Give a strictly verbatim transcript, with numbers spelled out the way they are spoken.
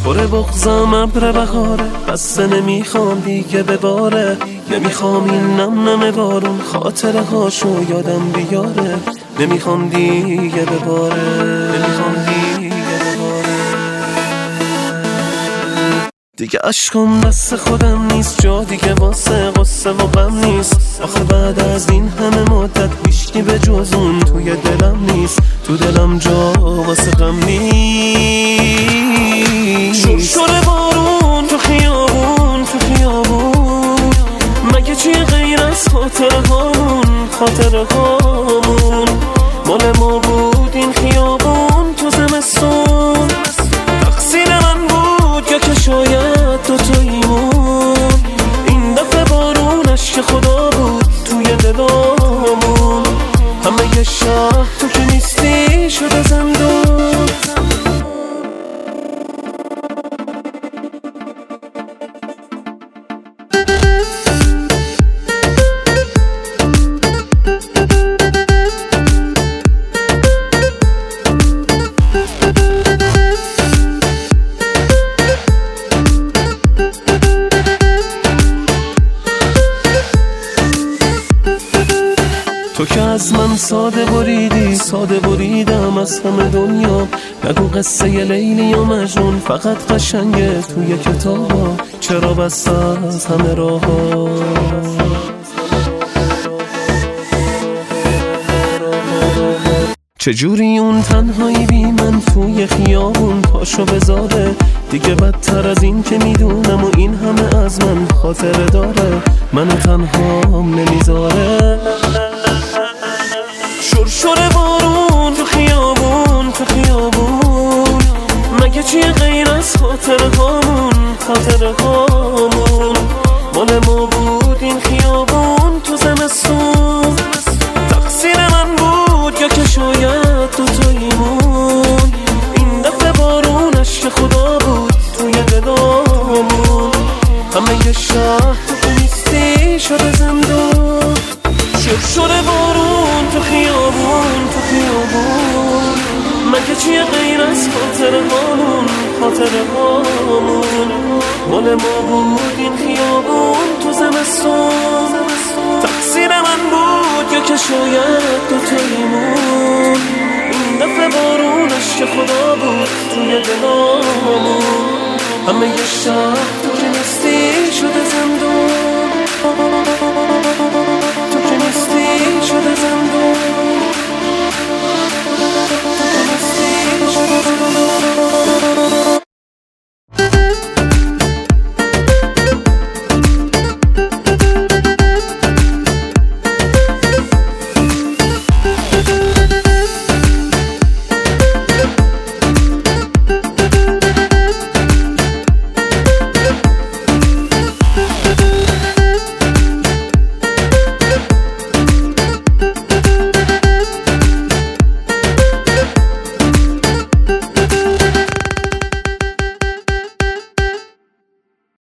پر بغضم ابر بهاره، بسته نمیخوام دیگه بباره، نمیخوام این نم نم بارون خاطره هاشو یادم بیاره، نمیخوام دیگه بباره، نمیخوام دیگه بباره. دیگه عشقم دست خودم نیست، جا دیگه واسه غصه و غم نیست. آخه بعد از این همه مدت هیچکی به جز اون توی دلم نیست، تو دلم جا واسه غم نیست. شرشر بارون تو خیابون، تو خیابون مگه چی غیر از خاطره هامون، خاطره هامون مال ما بود این خیابون تو زمستون. تقصیر من بود یا که شاید دوتاییمون، این دفعه بارونش که خدا بود توی دلامون. همه یه شهر تو که نیستی شده زندون. تو که از من ساده بریدی، ساده بریدم از همه دنیا. نگو قصه لیلی و مجنون فقط قشنگه توی کتابا، چرا بس از همه راه‌ها. چجوری اون تنهایی بی من توی خیابون پاشو بذاره، دیگه بدتر از این که میدونم و این همه از من خاطره داره، منو تنهام نمیذاره. شرشر بارون تو خیابون، تو خیابون مگه چی غیر از خاطره هامون، خاطره هامون مال ما بود این خیابون تو زمستون. تقصیر من بود یا که شاید دوتاییمون، این دفعه بارونش که خدا بود توی دلامون. همه یه شهر تو نیستی شده زندون. شرشر بارون تو خیابون، تو خیابون مگه چی غیر از خاطره هامون، خاطره هامون مال ما بود این خیابون تو زمستون. تقصیر من بود یا که شاید دوتاییمون، این دفعه بارونش که خدا بود توی دلامون. همه یه شهر تو که نیستی شده زندون.